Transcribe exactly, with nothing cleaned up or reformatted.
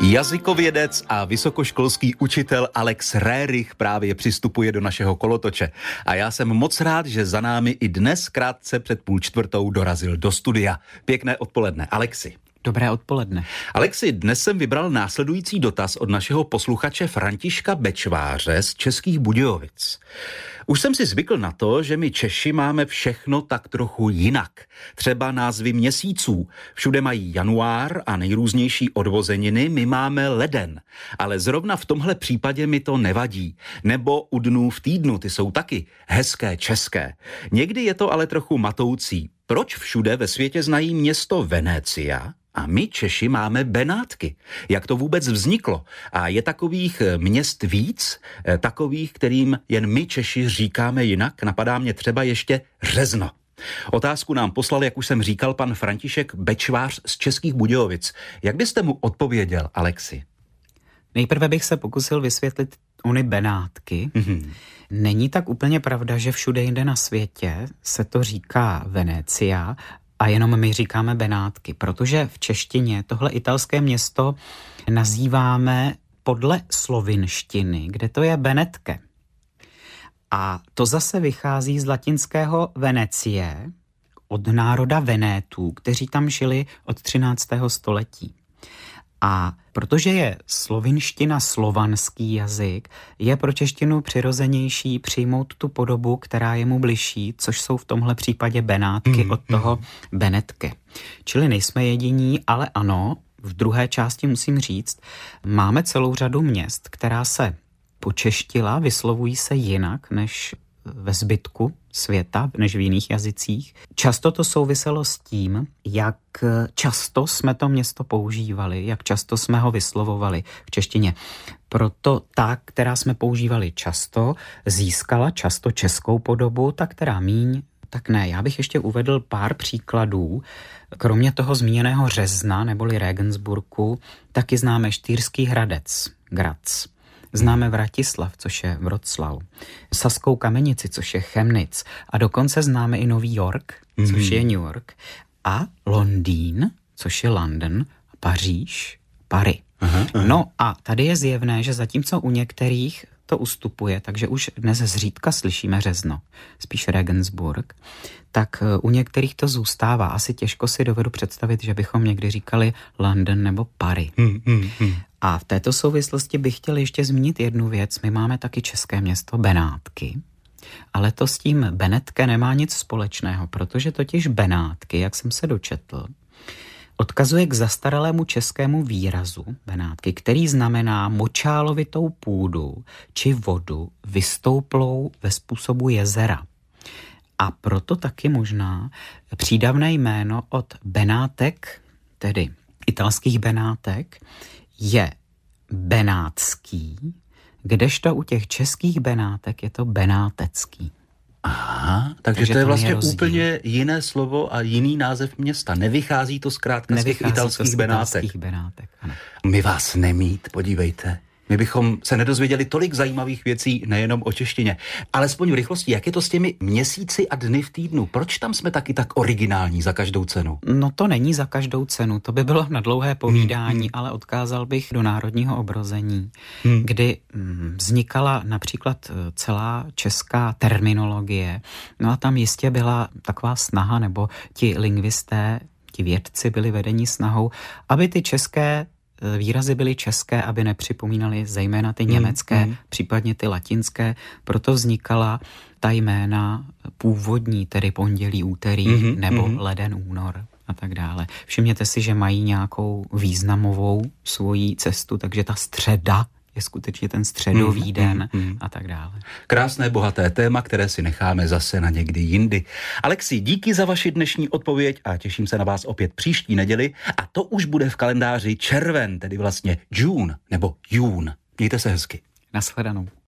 Jazykovědec a vysokoškolský učitel Alex Rérich právě přistupuje do našeho kolotoče. A já jsem moc rád, že za námi i dnes krátce před půl čtvrtou dorazil do studia. Pěkné odpoledne, Alexi. Dobré odpoledne. Alexi, dnes jsem vybral následující dotaz od našeho posluchače Františka Bečváře z Českých Budějovic. Už jsem si zvykl na to, že my Češi máme všechno tak trochu jinak. Třeba názvy měsíců. Všude mají január a nejrůznější odvozeniny, my máme leden. Ale zrovna v tomhle případě mi to nevadí. Nebo u dnů v týdnu, ty jsou taky hezké české. Někdy je to ale trochu matoucí. Proč všude ve světě znají město Venecia a my Češi máme Benátky? Jak to vůbec vzniklo? A je takových měst víc, takových, kterým jen my Češi říkáme jinak? Napadá mě třeba ještě Řezno. Otázku nám poslal, jak už jsem říkal, pan František Bečvář z Českých Budějovic. Jak byste mu odpověděl, Alexi? Nejprve bych se pokusil vysvětlit ony Benátky. Mm-hmm. Není tak úplně pravda, že všude jinde na světě se to říká Venecia a jenom my říkáme Benátky, protože v češtině tohle italské město nazýváme podle slovinštiny, kde to je Benetke. A to zase vychází z latinského Venecie, od národa Venétů, kteří tam žili od třináctého století. A protože je slovinština slovanský jazyk, je pro češtinu přirozenější přijmout tu podobu, která je mu bližší, což jsou v tomhle případě Benátky mm, od toho mm. Benetke. Čili nejsme jediní, ale ano, v druhé části musím říct, máme celou řadu měst, která se počeštila, vyslovují se jinak než ve zbytku světa, než v jiných jazycích. Často to souviselo s tím, jak často jsme to město používali, jak často jsme ho vyslovovali v češtině. Proto ta, která jsme používali často, získala často českou podobu, ta, která míň, tak ne. Já bych ještě uvedl pár příkladů. Kromě toho zmíněného Řezna neboli Regensburgu, taky známe Štýrský Hradec, Graz. Známe Vratislav, což je Vroclav, Saskou Kamenici, což je Chemnitz, a dokonce známe i Nový York, což mm. je New York, a Londýn, což je London, Paříž, Paris. Aha, aha. No a tady je zjevné, že zatímco u některých to ustupuje, takže už dnes zřídka slyšíme Řezno, spíš Regensburg, tak u některých to zůstává. Asi těžko si dovedu představit, že bychom někdy říkali London nebo Paris. Hmm, hmm, hmm. A v této souvislosti bych chtěl ještě zmínit jednu věc. My máme taky české město Benátky, ale to s tím Benetke nemá nic společného, protože totiž Benátky, jak jsem se dočetl, odkazuje k zastaralému českému výrazu Benátky, který znamená močálovitou půdu či vodu vystouplou ve způsobu jezera. A proto taky možná přídavné jméno od Benátek, tedy italských Benátek, je benátský, kdežto u těch českých Benátek je to benátecký. Aha, takže, takže to je vlastně je úplně jiné slovo a jiný název města. Nevychází to zkrátka Nevychází z těch italských z Benátek. italských Benátek, ano. My vás nemít, podívejte. My bychom se nedozvěděli tolik zajímavých věcí, nejenom o češtině. Alespoň v rychlosti, jak je to s těmi měsíci a dny v týdnu? Proč tam jsme taky tak originální za každou cenu? No to není za každou cenu, to by bylo na dlouhé povídání, hmm. ale odkázal bych do národního obrození, hmm. kdy vznikala například celá česká terminologie. No a tam jistě byla taková snaha, nebo ti lingvisté, ti vědci byli vedeni snahou, aby ty české výrazy byly české, aby nepřipomínaly zejména ty německé, mm, případně ty latinské, proto vznikala ta jména původní, tedy pondělí, úterý, mm, nebo mm. leden, únor a tak dále. Všimněte si, že mají nějakou významovou svoji cestu, takže ta středa je skutečně ten středový mm, den mm, mm. a tak dále. Krásné, bohaté téma, které si necháme zase na někdy jindy. Alexi, díky za vaši dnešní odpověď a těším se na vás opět příští neděli a to už bude v kalendáři červen, tedy vlastně June nebo June. Mějte se hezky. Nashledanou.